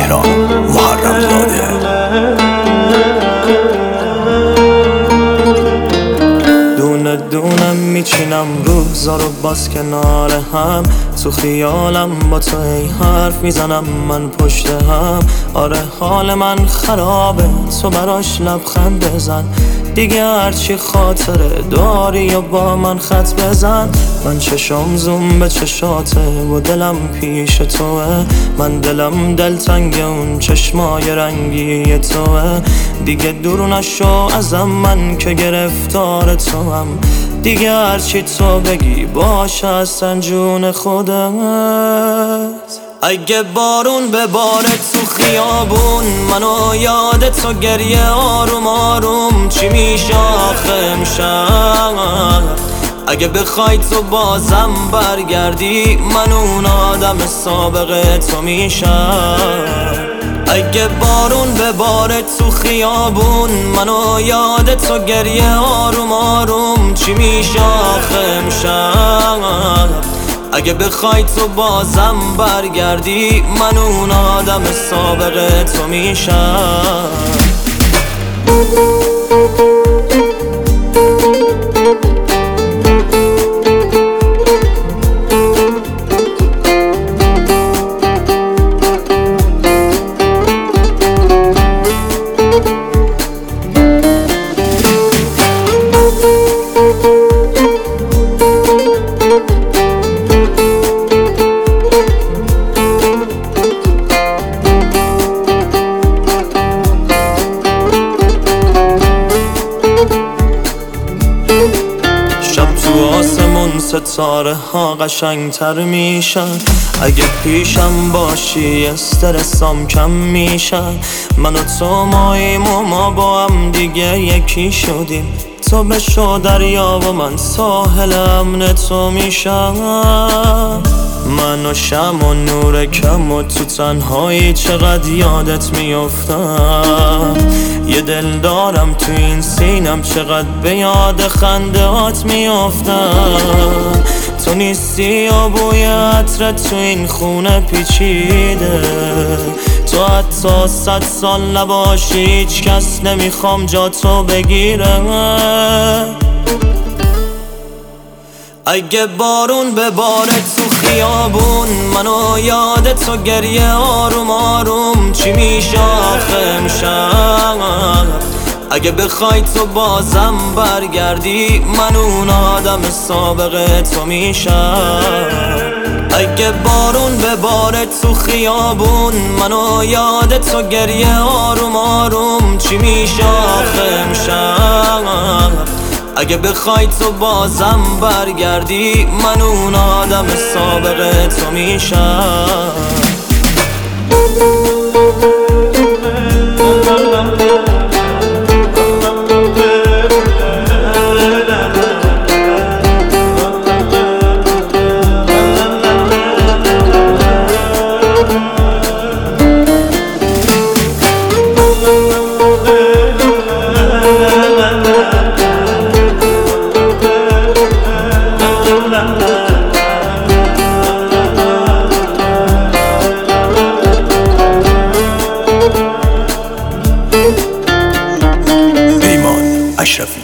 تهران محرم زاده. دونه دونم میچینم روزا رو باز کنار هم، تو خیالم با تو ای حرف میزنم من پشت هم. آره حال من خرابه، تو براش لبخند بزن دیگه، هرچی خاطره داری و با من خط بزن. من چشم زوم به چشاته و دلم پیش توه، من دلم دلتنگ اون چشمای رنگی توه. دیگه دور نشو ازم من که گرفتار تو هم، دیگه هرچی تو بگی باشه اصلا جون خودم. اگه بارون بباره تو خیابون منو یاد تو گریه آروم آروم چی میشه آخه امشب؟ اگه بخوای تو بازم برگردی من اون آدم سابقه تو میشم. اگه بارون بباره تو خیابون منو یاد تو گریه آروم آروم چی میشه آخه امشب؟ اگه بخوای تو بازم برگردی من اون آدم سابقه تو میشم. آسمون ستاره ها قشنگتر میشن، اگه پیشم باشی استرسام کم میشن. من و تو ماییم و ما با هم دیگه یکی شدیم، تو بشو دریا و من ساحل امن تو میشم. من و شم و نور کم و تو تنهایی چقدر یادت میافتم. یه دل دارم تو این سینم چقدر به یاد خندهات میافتم. تو نیستی و بوی عطرت تو این خونه پیچیده، تو حتی 100 سال نباشی هیچ کس نمیخوام جا تو بگیره. اگه بارون بباره تو خیابون منو یاد تو گریه آروم آروم چی میشه آخه امشب؟ اگه بخوای تو بازم برگردی من اون آدم سابقه تو میشم. اگه بارون بباره تو خیابون منو یاد تو گریه آروم آروم چی میشه آخه امشب؟ اگه بخوای تو بازم برگردی من اون آدم سابقه تو میشم. پیمان اشرفی.